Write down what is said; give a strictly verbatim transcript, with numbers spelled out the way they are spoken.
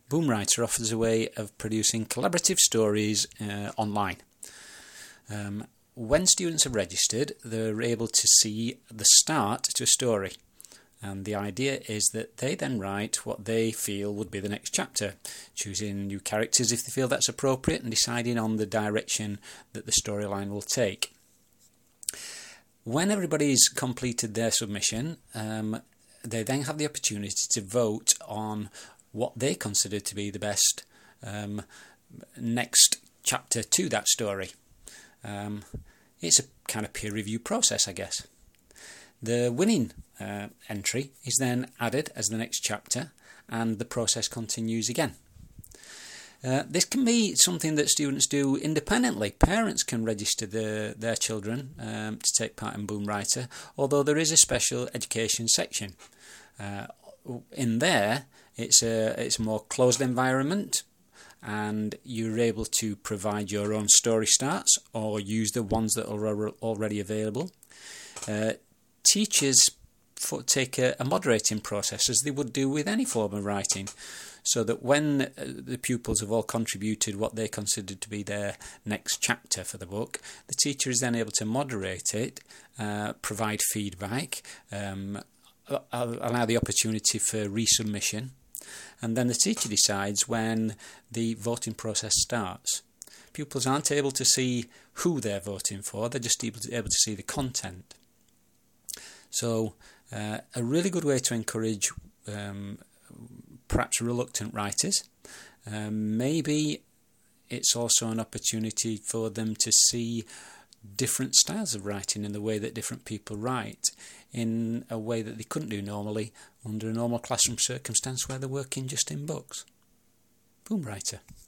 Boomwriter offers a way of producing collaborative stories uh, online. Um, when students are registered, they're able to see the start to a story. And the idea is that they then write what they feel would be the next chapter, choosing new characters if they feel that's appropriate and deciding on the direction that the storyline will take. When everybody's completed their submission, um, they then have the opportunity to vote on what they consider to be the best um, next chapter to that story. Um, it's a kind of peer review process, I guess. The winning uh, entry is then added as the next chapter, and the process continues again. Uh, this can be something that students do independently. Parents can register the, their children um, to take part in Boomwriter, although there is a special education section. Uh, in there, it's a, it's a more closed environment, and you're able to provide your own story starts or use the ones that are already available. Uh, teachers for, take a, a moderating process, as they would do with any form of writing, so that when uh, the pupils have all contributed what they consider to be their next chapter for the book, the teacher is then able to moderate it, uh, provide feedback, um, allow the opportunity for resubmission, and then the teacher decides when the voting process starts. Pupils aren't able to see who they're voting for, they're just able to, able to see the content. So uh, a really good way to encourage um, perhaps reluctant writers. Um, maybe it's also an opportunity for them to see different styles of writing in the way that different people write, in a way that they couldn't do normally under a normal classroom circumstance where they're working just in books. Boomwriter.